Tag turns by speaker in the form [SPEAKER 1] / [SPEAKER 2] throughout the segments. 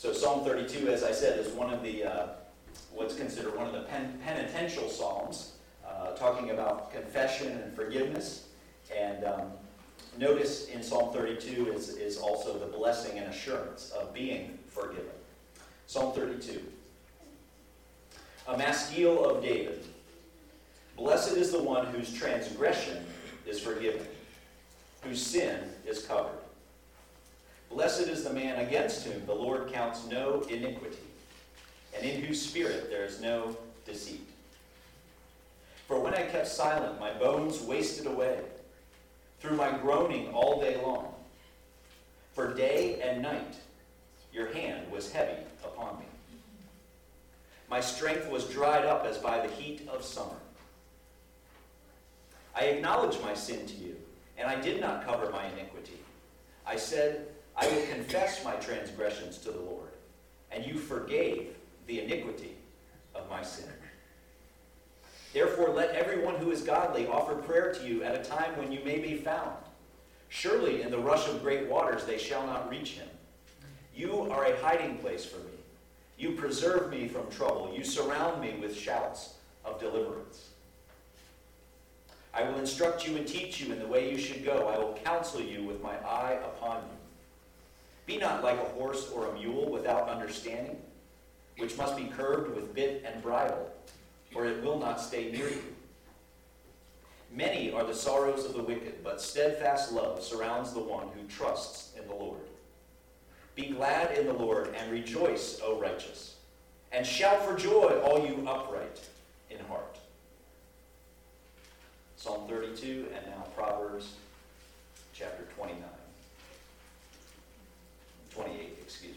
[SPEAKER 1] So Psalm 32, as I said, is one of the what's considered one of the penitential psalms, talking about confession and forgiveness. And notice in Psalm 32 is also the blessing and assurance of being forgiven. Psalm 32. A maskil of David. Blessed is the one whose transgression is forgiven, whose sin is covered. Blessed is the man against whom the Lord counts no iniquity, and in whose spirit there is no deceit. For when I kept silent, my bones wasted away through my groaning all day long. For day and night your hand was heavy upon me. My strength was dried up as by the heat of summer. I acknowledged my sin to you, and I did not cover my iniquity. I said, I will confess my transgressions to the Lord, and you forgave the iniquity of my sin. Therefore, let everyone who is godly offer prayer to you at a time when you may be found. Surely in the rush of great waters they shall not reach him. You are a hiding place for me. You preserve me from trouble. You surround me with shouts of deliverance. I will instruct you and teach you in the way you should go. I will counsel you with my eye upon you. Be not like a horse or a mule without understanding, which must be curbed with bit and bridle, or it will not stay near you. Many are the sorrows of the wicked, but steadfast love surrounds the one who trusts in the Lord. Be glad in the Lord and rejoice, O righteous, and shout for joy, all you upright in heart. Psalm 32, and now Proverbs chapter 28, excuse me.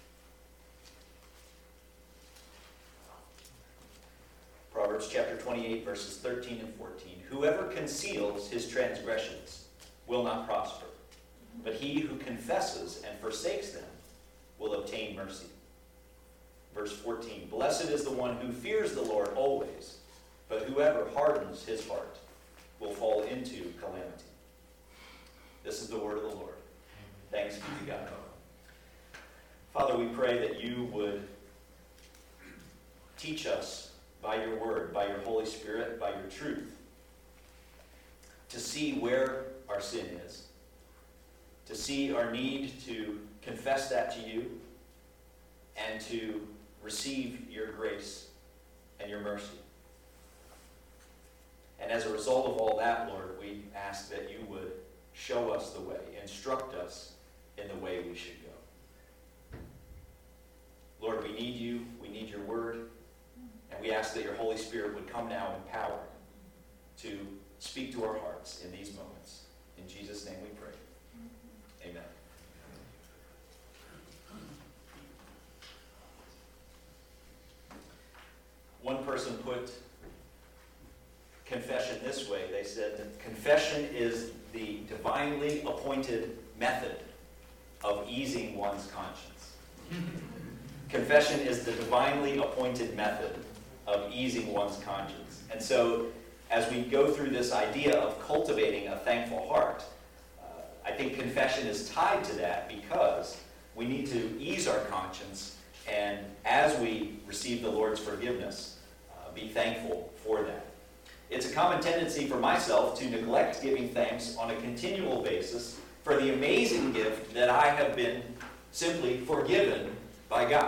[SPEAKER 1] Proverbs chapter 28, verses 13 and 14. Whoever conceals his transgressions will not prosper, but he who confesses and forsakes them will obtain mercy. Verse 14. Blessed is the one who fears the Lord always, but whoever hardens his heart will fall into calamity. This is the word of the Lord. Thanks be to God. Father, we pray that you would teach us by your word, by your Holy Spirit, by your truth, to see where our sin is, to see our need to confess that to you, and to receive your grace and your mercy. And as a result of all that, Lord, we ask that you would show us the way, instruct us in the way we should go. Lord, we need you, we need your word, and we ask that your Holy Spirit would come now in power to speak to our hearts in these moments. In Jesus' name we pray. Amen. One person put confession this way. They said that confession is the divinely appointed method of easing one's conscience. Confession is the divinely appointed method of easing one's conscience. And so, as we go through this idea of cultivating a thankful heart, I think confession is tied to that because we need to ease our conscience, and as we receive the Lord's forgiveness, be thankful for that. It's a common tendency for myself to neglect giving thanks on a continual basis for the amazing gift that I have been simply forgiven by God.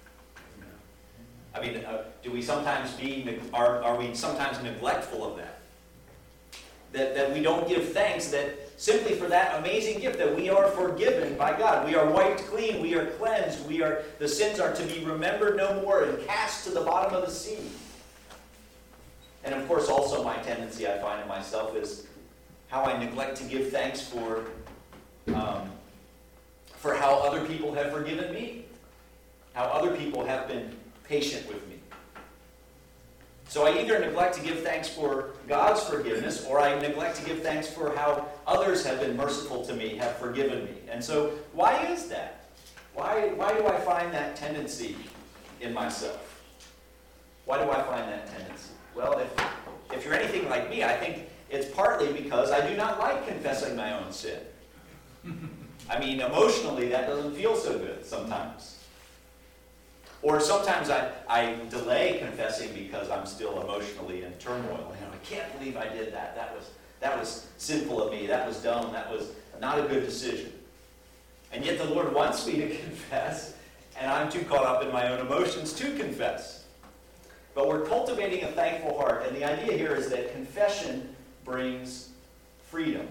[SPEAKER 1] I mean, do we sometimes are we sometimes neglectful of that? That we don't give thanks that simply for that amazing gift that we are forgiven by God. We are wiped clean, we are cleansed, the sins are to be remembered no more and cast to the bottom of the sea. And of course, also my tendency I find in myself is how I neglect to give thanks for how other people have forgiven me, how other people have been patient with me. So I either neglect to give thanks for God's forgiveness, or I neglect to give thanks for how others have been merciful to me, have forgiven me. And so why is that? Why do I find that tendency in myself? Why do I find that tendency? Well, if you're anything like me, I think it's partly because I do not like confessing my own sin. I mean, emotionally, that doesn't feel so good sometimes. Or sometimes I delay confessing because I'm still emotionally in turmoil. I can't believe I did that. That was sinful of me. That was dumb. That was not a good decision. And yet the Lord wants me to confess, and I'm too caught up in my own emotions to confess. But we're cultivating a thankful heart, and the idea here is that confession brings freedom.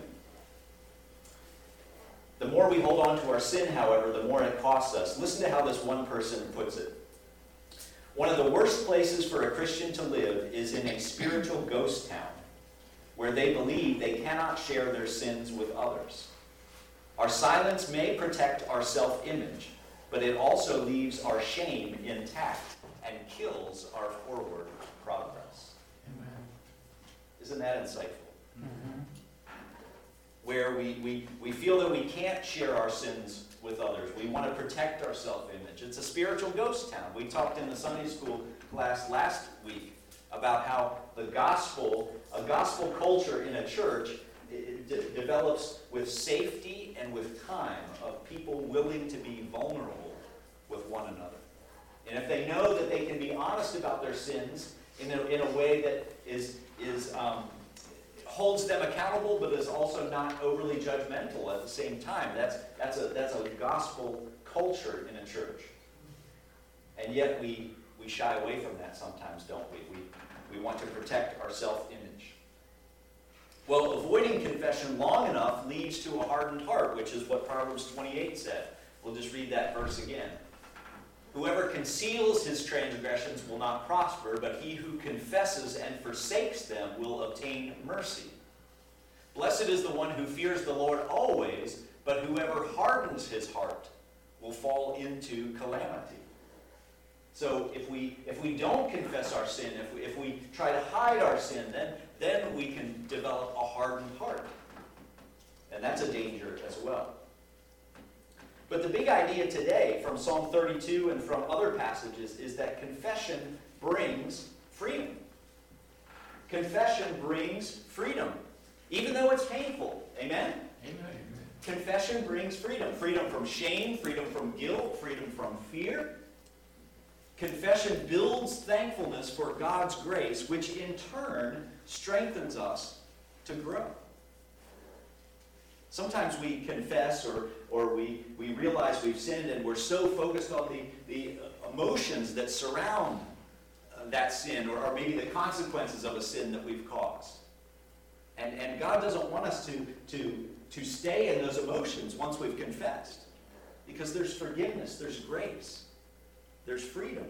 [SPEAKER 1] The more we hold on to our sin, however, the more it costs us. Listen to how this one person puts it. One of the worst places for a Christian to live is in a spiritual ghost town, where they believe they cannot share their sins with others. Our silence may protect our self-image, but it also leaves our shame intact and kills our forward progress. Amen. Isn't that insightful? Mm-hmm. Where we feel that we can't share our sins with others. We want to protect our self-image. It's a spiritual ghost town. We talked in the Sunday school class last week about how a gospel culture in a church develops with safety and with time of people willing to be vulnerable with one another. And if they know that they can be honest about their sins in a way that holds them accountable, but is also not overly judgmental at the same time. That's a gospel culture in a church. And yet we shy away from that sometimes, don't we? We want to protect our self-image. Well, avoiding confession long enough leads to a hardened heart, which is what Proverbs 28 said. We'll just read that verse again. Whoever conceals his transgressions will not prosper, but he who confesses and forsakes them will obtain mercy. Blessed is the one who fears the Lord always, but whoever hardens his heart will fall into calamity. So if we don't confess our sin, if we try to hide our sin, then we can develop a hardened heart. And that's a danger as well. But the big idea today from Psalm 32 and from other passages is that confession brings freedom. Confession brings freedom, even though it's painful. Amen? Amen. Confession brings freedom. Freedom from shame, freedom from guilt, freedom from fear. Confession builds thankfulness for God's grace, which in turn strengthens us to grow. Sometimes we confess or we realize we've sinned and we're so focused on the emotions that surround that sin or maybe the consequences of a sin that we've caused. And God doesn't want us to stay in those emotions once we've confessed. Because there's forgiveness, there's grace, there's freedom.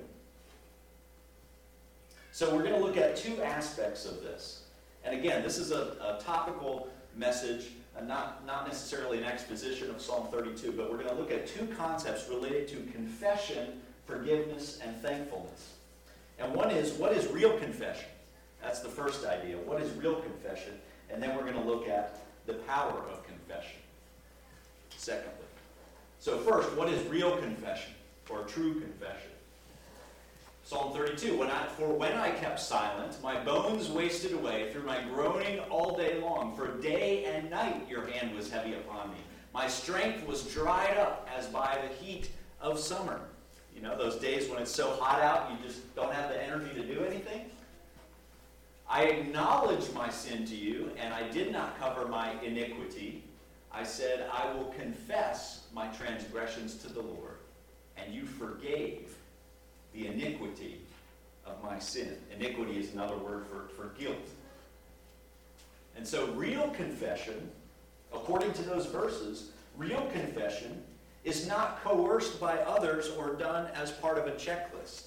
[SPEAKER 1] So we're going to look at two aspects of this. And again, this is a topical message, not necessarily an exposition of Psalm 32, but we're going to look at two concepts related to confession, forgiveness, and thankfulness. And one is, what is real confession? That's the first idea. What is real confession? And then we're going to look at the power of confession, secondly. So first, what is real confession or true confession? Psalm 32, when I kept silent, my bones wasted away through my groaning all day long. For day and night your hand was heavy upon me. My strength was dried up as by the heat of summer. You know, those days when it's so hot out, you just don't have the energy to do anything. I acknowledged my sin to you, and I did not cover my iniquity. I said, I will confess my transgressions to the Lord, and you forgave the iniquity of my sin. Iniquity is another word for guilt. And so real confession, according to those verses, real confession is not coerced by others or done as part of a checklist.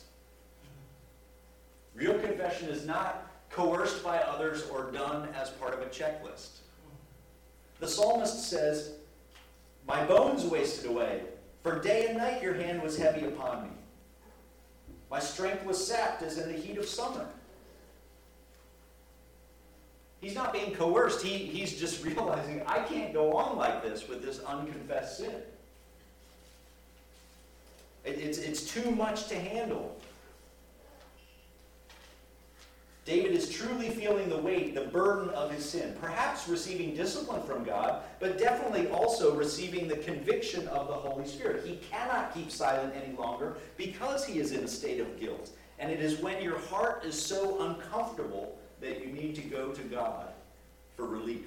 [SPEAKER 1] Real confession is not coerced by others or done as part of a checklist. The psalmist says, my bones wasted away, for day and night your hand was heavy upon me. My strength was sapped as in the heat of summer. He's not being coerced. He's just realizing, I can't go on like this with this unconfessed sin. It's too much to handle. David is truly feeling the weight, the burden of his sin, perhaps receiving discipline from God, but definitely also receiving the conviction of the Holy Spirit. He cannot keep silent any longer because he is in a state of guilt. And it is when your heart is so uncomfortable that you need to go to God for relief.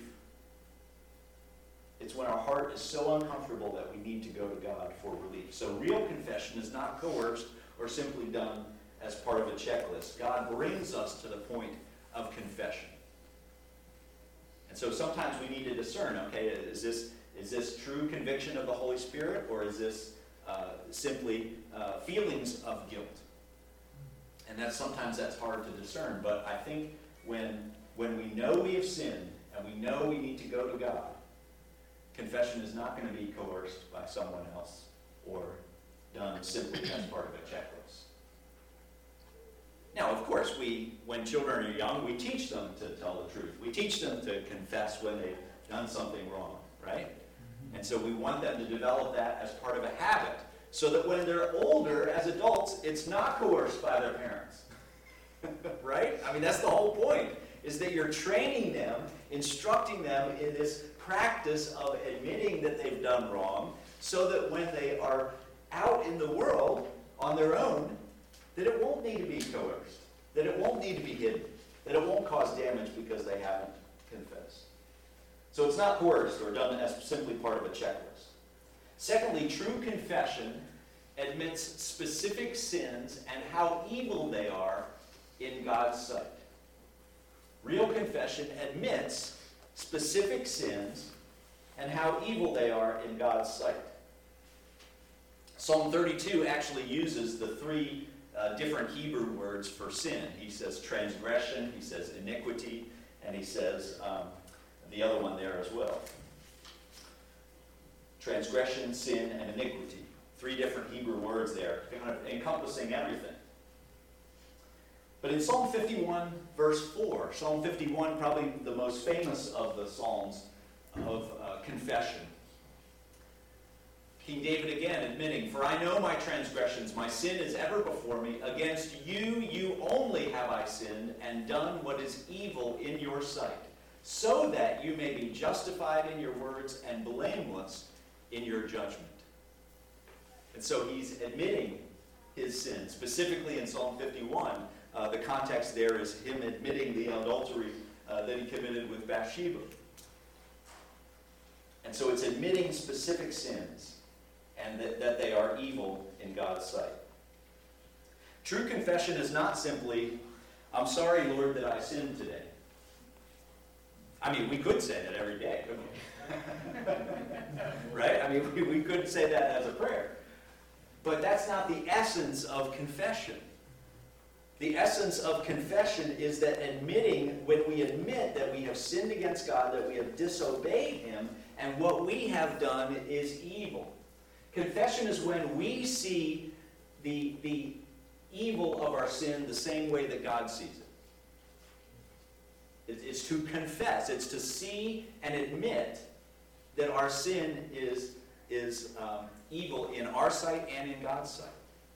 [SPEAKER 1] It's when our heart is so uncomfortable that we need to go to God for relief. So real confession is not coerced or simply done as part of a checklist. God brings us to the point of confession. And so sometimes we need to discern, okay, is this true conviction of the Holy Spirit, or is this simply feelings of guilt? And sometimes that's hard to discern, but I think when we know we have sinned and we know we need to go to God, confession is not going to be coerced by someone else or done simply as part of a checklist. Now, of course, when children are young, we teach them to tell the truth. We teach them to confess when they've done something wrong, right? And so we want them to develop that as part of a habit, so that when they're older, as adults, it's not coerced by their parents. Right? I mean, that's the whole point, is that you're training them, instructing them in this practice of admitting that they've done wrong, so that when they are out in the world on their own, that it won't need to be coerced, that it won't need to be hidden, that it won't cause damage because they haven't confessed. So it's not coerced or done as simply part of a checklist. Secondly, true confession admits specific sins and how evil they are in God's sight. Real confession admits specific sins and how evil they are in God's sight. Psalm 32 actually uses the three different Hebrew words for sin. He says transgression, he says iniquity, and he says the other one there as well. Transgression, sin, and iniquity. Three different Hebrew words there, kind of encompassing everything. But in Psalm 51, verse 4, Psalm 51, probably the most famous of the Psalms of confession. King David again admitting, "For I know my transgressions, my sin is ever before me. Against you, you only have I sinned, and done what is evil in your sight, so that you may be justified in your words and blameless in your judgment." And so he's admitting his sin. Specifically in Psalm 51, the context there is him admitting the adultery that he committed with Bathsheba. And so it's admitting specific sins and that they are evil in God's sight. True confession is not simply, "I'm sorry, Lord, that I sinned today." I mean, we could say that every day, couldn't we? Right? I mean, we could say that as a prayer. But that's not the essence of confession. The essence of confession is that when we admit that we have sinned against God, that we have disobeyed Him, and what we have done is evil. Confession is when we see the evil of our sin the same way that God sees it. It's to confess. It's to see and admit that our sin is evil in our sight and in God's sight.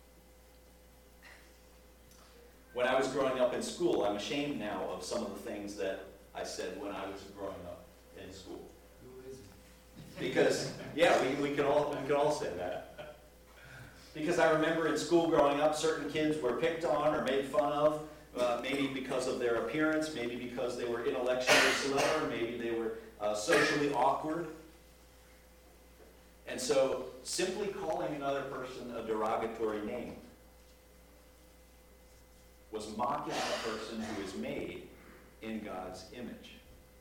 [SPEAKER 1] When I was growing up in school, I'm ashamed now of some of the things that I said when I was growing up in school.
[SPEAKER 2] Who is it?
[SPEAKER 1] Because, yeah, we could all say that. Because I remember in school growing up, certain kids were picked on or made fun of, maybe because of their appearance, maybe because they were intellectually slower, maybe they were socially awkward. And so, simply calling another person a derogatory name was mocking a person who is made in God's image.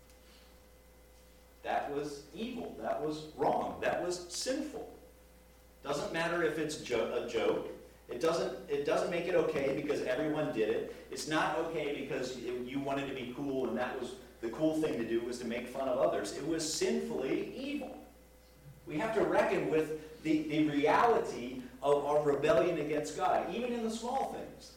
[SPEAKER 1] That was evil. That was wrong. That was sinful. Doesn't matter if it's a joke. It doesn't make it okay because everyone did it. It's not okay because you wanted to be cool and that was the cool thing to do was to make fun of others. It was sinfully evil. We have to reckon with the reality of our rebellion against God, even in the small things.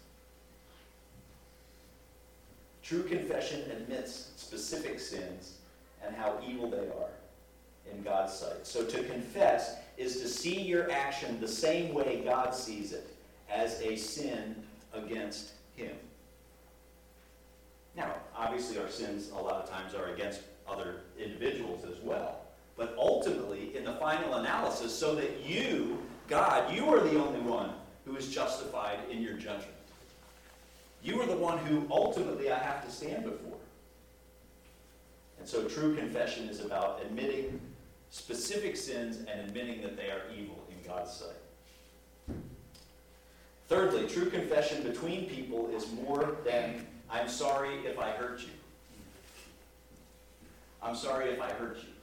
[SPEAKER 1] True confession admits specific sins and how evil they are in God's sight. So to confess is to see your action the same way God sees it, as a sin against Him. Now, obviously our sins a lot of times are against other individuals as well. But ultimately, in the final analysis, so that you, God, you are the only one who is justified in your judgment. You are the one who ultimately I have to stand before. And so true confession is about admitting specific sins and admitting that they are evil in God's sight. Thirdly, true confession between people is more than, I'm sorry if I hurt you. I'm sorry if I hurt you.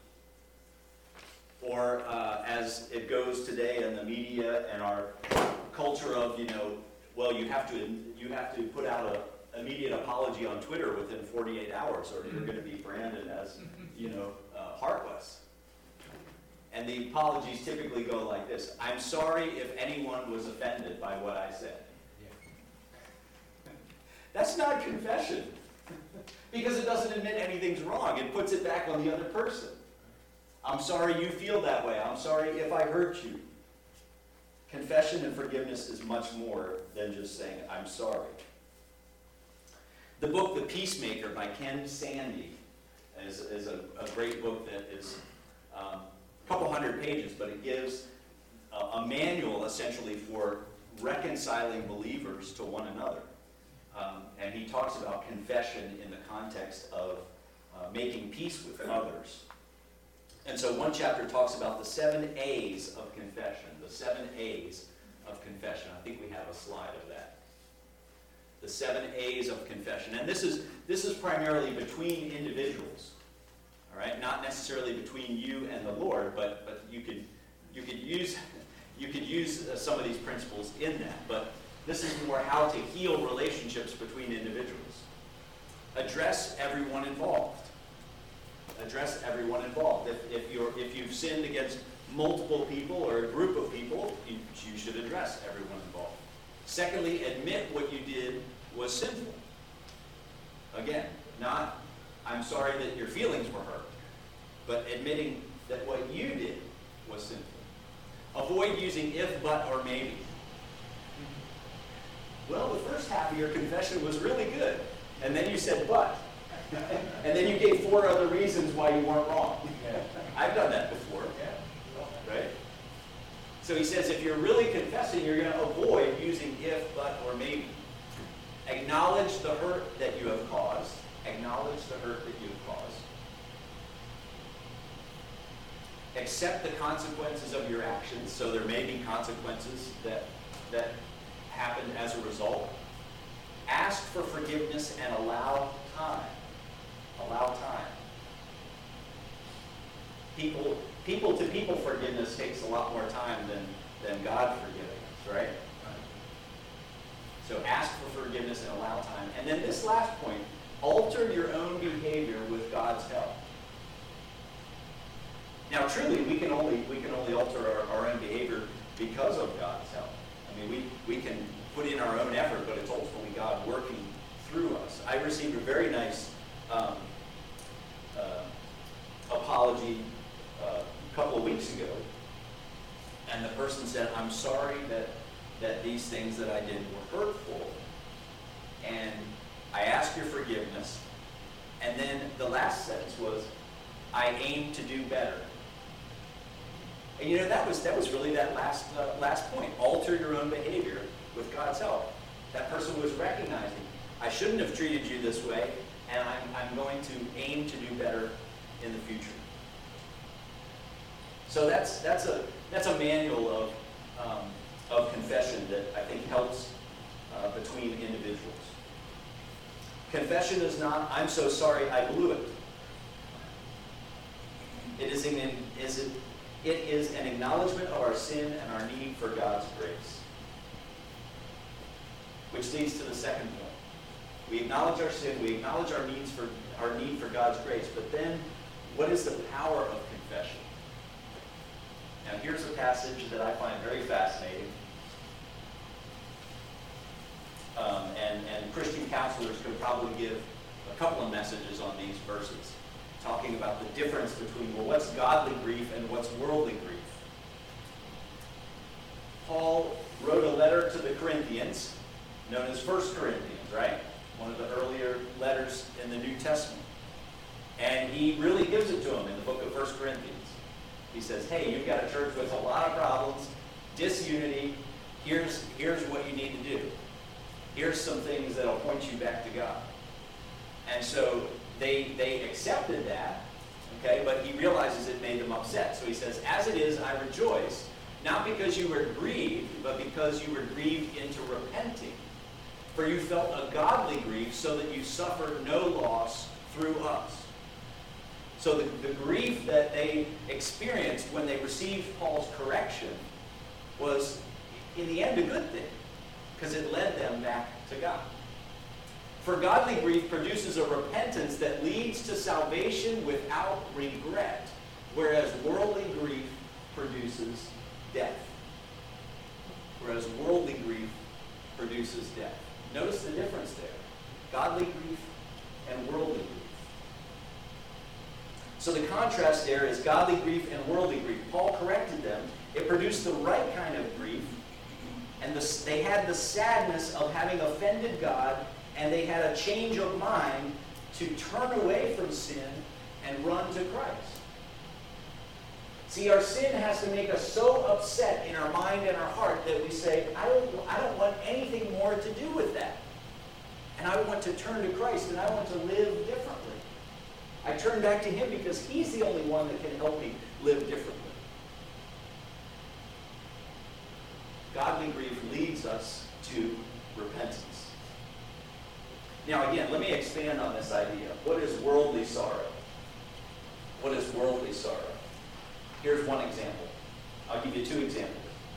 [SPEAKER 1] Or as it goes today in the media and our culture of, well, you have to put out an immediate apology on Twitter within 48 hours or you're going to be branded as, heartless. And the apologies typically go like this: I'm sorry if anyone was offended by what I said. That's not confession. Because it doesn't admit anything's wrong. It puts it back on the other person. I'm sorry you feel that way. I'm sorry if I hurt you. Confession and forgiveness is much more than just saying, I'm sorry. The book, The Peacemaker by Ken Sande, is a great book that is a couple hundred pages, but it gives a manual essentially for reconciling believers to one another. And he talks about confession in the context of making peace with others. And so one chapter talks about the 7 A's of confession. The 7 A's of confession. I think we have a slide of that. The 7 A's of confession. And this is primarily between individuals. All right? Not necessarily between you and the Lord, but you could use some of these principles in that. But this is more how to heal relationships between individuals. Address everyone involved. Address everyone involved. If you've sinned against multiple people or a group of people, you should address everyone involved. Secondly, admit what you did was sinful. Again, not, I'm sorry that your feelings were hurt, but admitting that what you did was sinful. Avoid using if, but, or maybe. Well, the first half of your confession was really good, and then you said but. And then you gave 4 other reasons why you weren't wrong. I've done that before. Right? So he says if you're really confessing, you're going to avoid using if, but, or maybe. Acknowledge the hurt that you have caused. Acknowledge the hurt that you have caused. Accept the consequences of your actions. So there may be consequences that happen as a result. Ask for forgiveness and allow time. Allow time. People-to-people forgiveness takes a lot more time than God forgiving us, right? So ask for forgiveness and allow time. And then this last point, alter your own behavior with God's help. Now, truly, we can only alter our own behavior because of God's help. I mean, we can put in our own effort, but it's ultimately God working through us. I received a very nice apology a couple of weeks ago, and the person said, I'm sorry that these things that I did were hurtful, and I ask your forgiveness. And then the last sentence was, I aim to do better. And that was really that last point. Alter your own behavior with God's help. That person was recognizing, I shouldn't have treated you this way, and I'm going to aim to do better in the future. So that's a manual of confession that I think helps between individuals. Confession is not, I'm so sorry I blew it. It is an acknowledgement of our sin and our need for God's grace. Which leads to the second point. We acknowledge our sin, we acknowledge our need for God's grace, but then what is the power of confession? Now here's a passage that I find very fascinating. And Christian counselors could probably give a couple of messages on these verses, talking about the difference between, well, what's godly grief and what's worldly grief. Paul wrote a letter to the Corinthians, known as 1 Corinthians, right? one of the earlier letters in the New Testament. And he really gives it to them in the book of 1 Corinthians. He says, hey, you've got a church with a lot of problems, disunity. Here's what you need to do. Here's some things that'll point you back to God. And so they accepted that, okay, but he realizes it made them upset. So he says, as it is, I rejoice, not because you were grieved, but because you were grieved into repenting. For you felt a godly grief, so that you suffered no loss through us. So the grief that they experienced when they received Paul's correction was, in the end, a good thing, because it led them back to God. For godly grief produces a repentance that leads to salvation without regret, whereas worldly grief produces death. Whereas worldly grief produces death. Notice the difference there. Godly grief and worldly grief. So the contrast there is godly grief and worldly grief. Paul corrected them. It produced the right kind of grief. And they had the sadness of having offended God, and they had a change of mind to turn away from sin and run to Christ. See, our sin has to make us so upset in our mind and our heart that we say, I don't want anything more to do with that. And I want to turn to Christ, and I want to live differently. I turn back to him because he's the only one that can help me live differently. Godly grief leads us to repentance. Now again, let me expand on this idea. What is worldly sorrow? What is worldly sorrow? Here's one example. I'll give you two examples.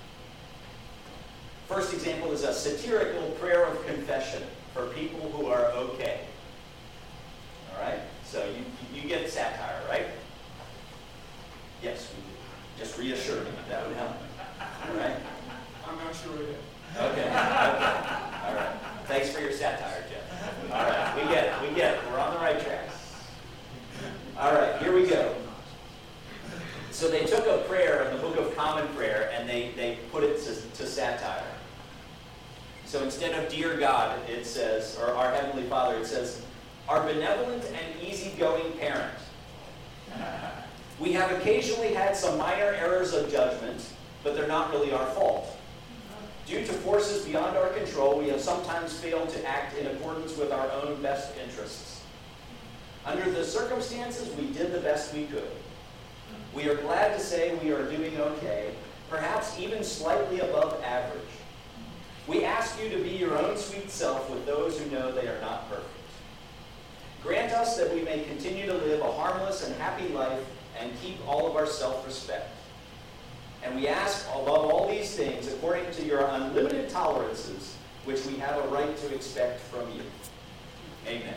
[SPEAKER 1] First example is a satirical prayer of confession for people who are okay. All right? So you get satire, right? Yes, we do. Just reassure me. That would help. All right?
[SPEAKER 2] I'm not sure yet.
[SPEAKER 1] Okay. All right. Thanks for your satire, Jeff. All right. We get it. We're on the right track. All right. Here we go. So they took a prayer in the Book of Common Prayer and they put it to satire. So instead of Dear God, it says, or Our Heavenly Father, it says, Our benevolent and easygoing parent. We have occasionally had some minor errors of judgment, but they're not really our fault. Due to forces beyond our control, we have sometimes failed to act in accordance with our own best interests. Under the circumstances, we did the best we could. We are glad to say we are doing okay, perhaps even slightly above average. We ask you to be your own sweet self with those who know they are not perfect. Grant us that we may continue to live a harmless and happy life and keep all of our self-respect. And we ask above all these things, according to your unlimited tolerances, which we have a right to expect from you. Amen.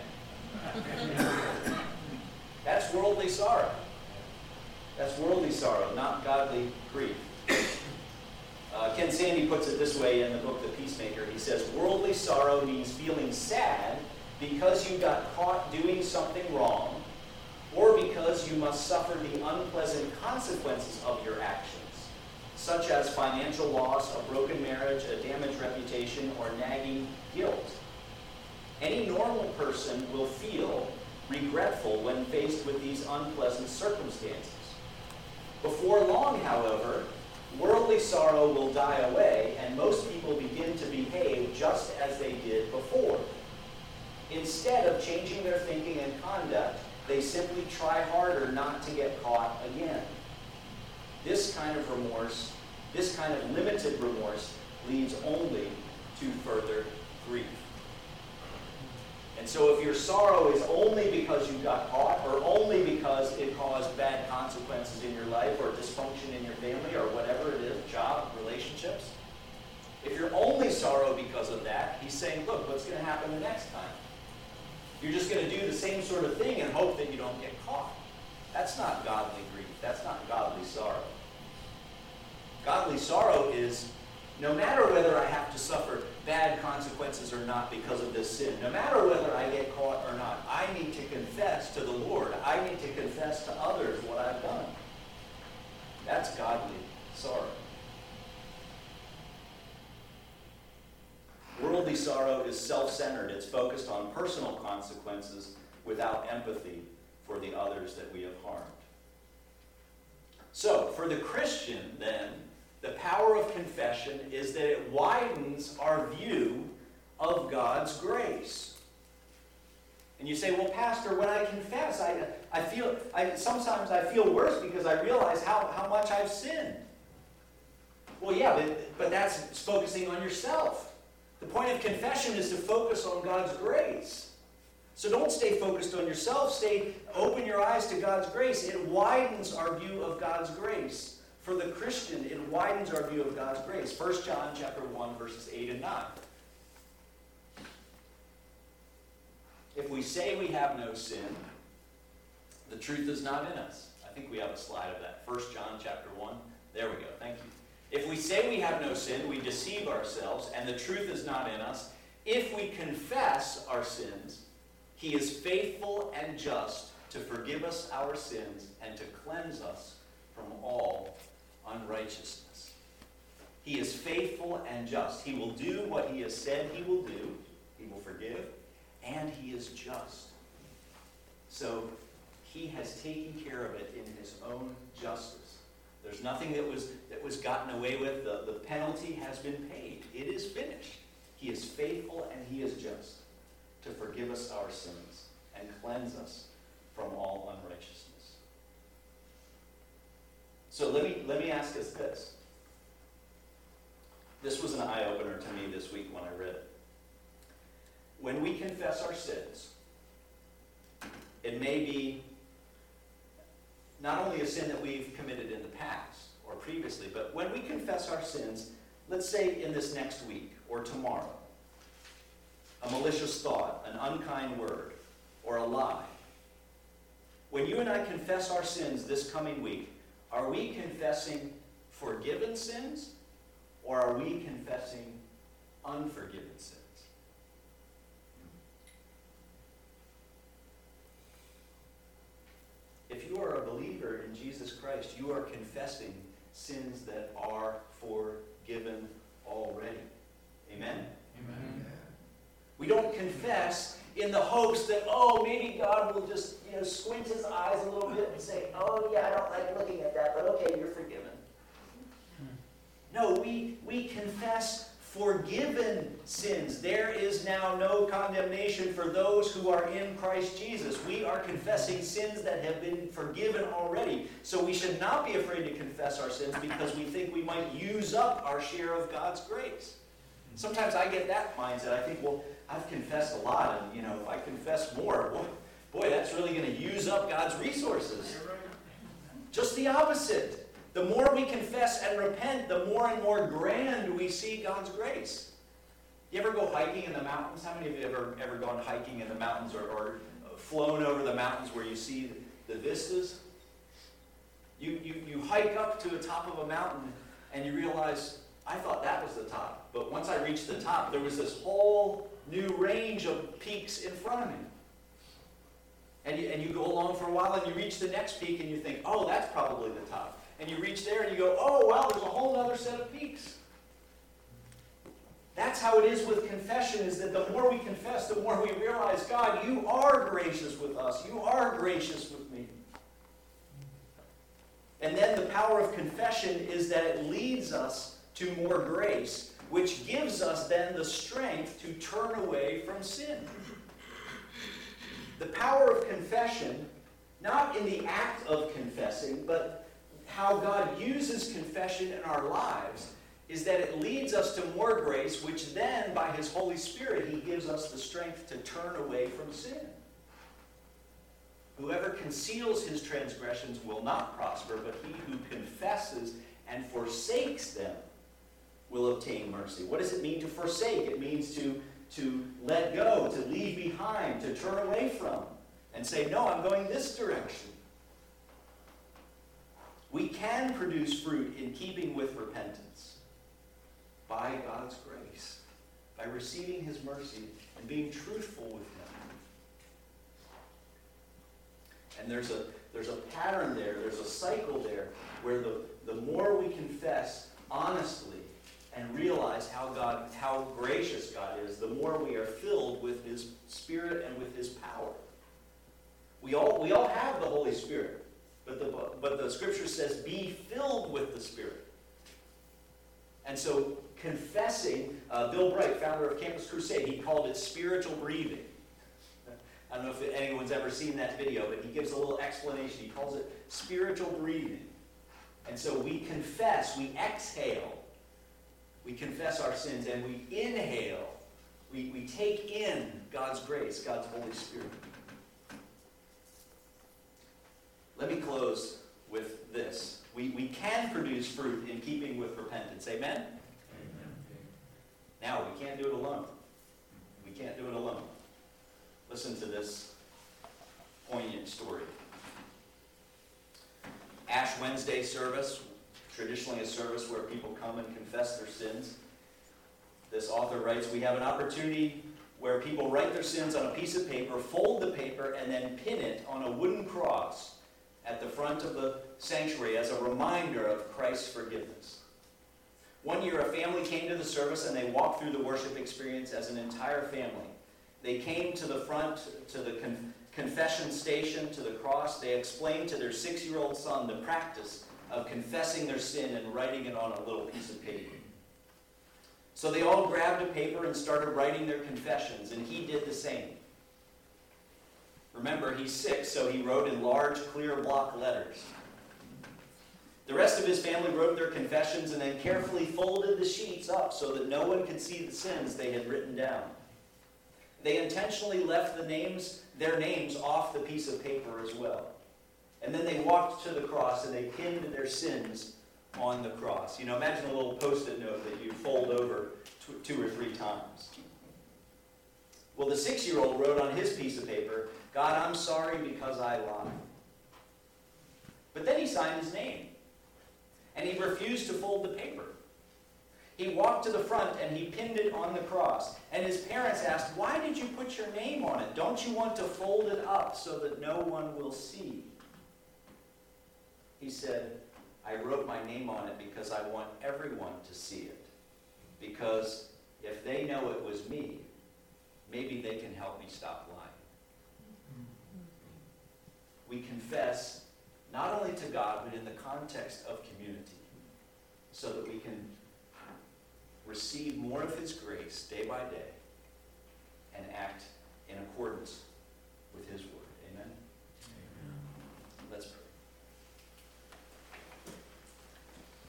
[SPEAKER 1] That's worldly sorrow. That's worldly sorrow, not godly grief. Ken Sande puts it this way in the book The Peacemaker. He says, worldly sorrow means feeling sad because you got caught doing something wrong, or because you must suffer the unpleasant consequences of your actions, such as financial loss, a broken marriage, a damaged reputation, or nagging guilt. Any normal person will feel regretful when faced with these unpleasant circumstances. Before long, however, worldly sorrow will die away, and most people begin to behave just as they did before. Instead of changing their thinking and conduct, they simply try harder not to get caught again. This kind of remorse, this kind of limited remorse, leads only to further grief. And so if your sorrow is only because you got caught, or only because it caused bad consequences in your life, or dysfunction in your family, or whatever it is, job, relationships, if you're only sorrow because of that, he's saying, look, what's going to happen the next time? You're just going to do the same sort of thing and hope that you don't get caught. That's not godly grief. That's not godly sorrow. Godly sorrow is, no matter whether I have to suffer bad consequences or not because of this sin, no matter whether I get caught or not, I need to confess to the Lord. I need to confess to others what I've done. That's godly sorrow. Worldly sorrow is self-centered. It's focused on personal consequences without empathy for the others that we have harmed. So, for the Christian, then, the power of confession is that it widens our view of God's grace. And you say, well, Pastor, when I confess, sometimes I feel worse because I realize how much I've sinned. Well, yeah, but that's focusing on yourself. The point of confession is to focus on God's grace. So don't stay focused on yourself. Open your eyes to God's grace. It widens our view of God's grace. For the Christian, it widens our view of God's grace. 1 John chapter 1, verses 8 and 9. If we say we have no sin, the truth is not in us. I think we have a slide of that. 1 John chapter 1. There we go. Thank you. If we say we have no sin, we deceive ourselves, and the truth is not in us. If we confess our sins, he is faithful and just to forgive us our sins and to cleanse us from all unrighteousness. He is faithful and just. He will do what he has said he will do. He will forgive, and he is just. So he has taken care of it in his own justice. There's nothing that was gotten away with. The penalty has been paid. It is finished. He is faithful and he is just to forgive us our sins and cleanse us from all unrighteousness. So let me ask us this. This was an eye-opener to me this week when I read it. When we confess our sins, it may be not only a sin that we've committed in the past or previously, but when we confess our sins, let's say in this next week or tomorrow, a malicious thought, an unkind word, or a lie. When you and I confess our sins this coming week, are we confessing forgiven sins, or are we confessing unforgiven sins? If you are a believer in Jesus Christ, you are confessing sins that are forgiven already. Amen?
[SPEAKER 2] Amen.
[SPEAKER 1] We don't confess in the hopes that, maybe God will just, squint his eyes a little bit and say, oh yeah, I don't like looking at that, but okay, you're forgiven. No, we confess forgiven sins. There is now no condemnation for those who are in Christ Jesus. We are confessing sins that have been forgiven already. So we should not be afraid to confess our sins because we think we might use up our share of God's grace. Sometimes I get that mindset. I think, well, I've confessed a lot, and if I confess more, boy, that's really going to use up God's resources. Just the opposite. The more we confess and repent, the more and more grand we see God's grace. You ever go hiking in the mountains? How many of you have ever gone hiking in the mountains or flown over the mountains where you see the vistas? You hike up to the top of a mountain and you realize, I thought that was the top. But once I reached the top, there was this whole new range of peaks in front of me. And you go along for a while and you reach the next peak and you think, oh, that's probably the top. And you reach there and you go, oh, wow, there's a whole other set of peaks. That's how it is with confession, is that the more we confess, the more we realize, God, you are gracious with us. You are gracious with me. And then the power of confession is that it leads us to more grace, which gives us then the strength to turn away from sin. The power of confession, not in the act of confessing, but how God uses confession in our lives, is that it leads us to more grace, which then, by his Holy Spirit, he gives us the strength to turn away from sin. Whoever conceals his transgressions will not prosper, but he who confesses and forsakes them will obtain mercy. What does it mean to forsake? It means to let go, to leave behind, to turn away from, and say, no, I'm going this direction. We can produce fruit in keeping with repentance by God's grace, by receiving his mercy and being truthful with him. And there's a pattern there, there's a cycle there, where the more we confess honestly and realize realize how gracious God is, the more we are filled with His Spirit and with His power. We all have the Holy Spirit, but the Scripture says, be filled with the Spirit. And so confessing, Bill Bright, founder of Campus Crusade, he called it spiritual breathing. I don't know if anyone's ever seen that video, but he gives a little explanation. He calls it spiritual breathing. And so we confess, we exhale, we confess our sins, and we inhale, we take in God's grace, God's Holy Spirit. Let me close with this. We can produce fruit in keeping with repentance. Amen? Amen? Now, we can't do it alone. We can't do it alone. Listen to this poignant story. Ash Wednesday service, traditionally a service where people come and confess their sins. This author writes, we have an opportunity where people write their sins on a piece of paper, fold the paper, and then pin it on a wooden cross at the front of the sanctuary as a reminder of Christ's forgiveness. One year, a family came to the service and they walked through the worship experience as an entire family. They came to the front, to the confession station, to the cross. They explained to their 6-year-old son the practice of confessing their sin and writing it on a little piece of paper. So they all grabbed a paper and started writing their confessions, and he did the same. Remember, he's 6, so he wrote in large, clear block letters. The rest of his family wrote their confessions and then carefully folded the sheets up so that no one could see the sins they had written down. They intentionally left their names off the piece of paper as well. And then they walked to the cross and they pinned their sins on the cross. Imagine a little post-it note that you fold over 2 or 3 times. Well, the 6-year-old wrote on his piece of paper, God, I'm sorry because I lied. But then he signed his name. And he refused to fold the paper. He walked to the front and he pinned it on the cross. And his parents asked, why did you put your name on it? Don't you want to fold it up so that no one will see? He said, I wrote my name on it because I want everyone to see it. Because if they know it was me, maybe they can help me stop lying. We confess not only to God, but in the context of community, so that we can receive more of His grace day by day and act in accordance with His word.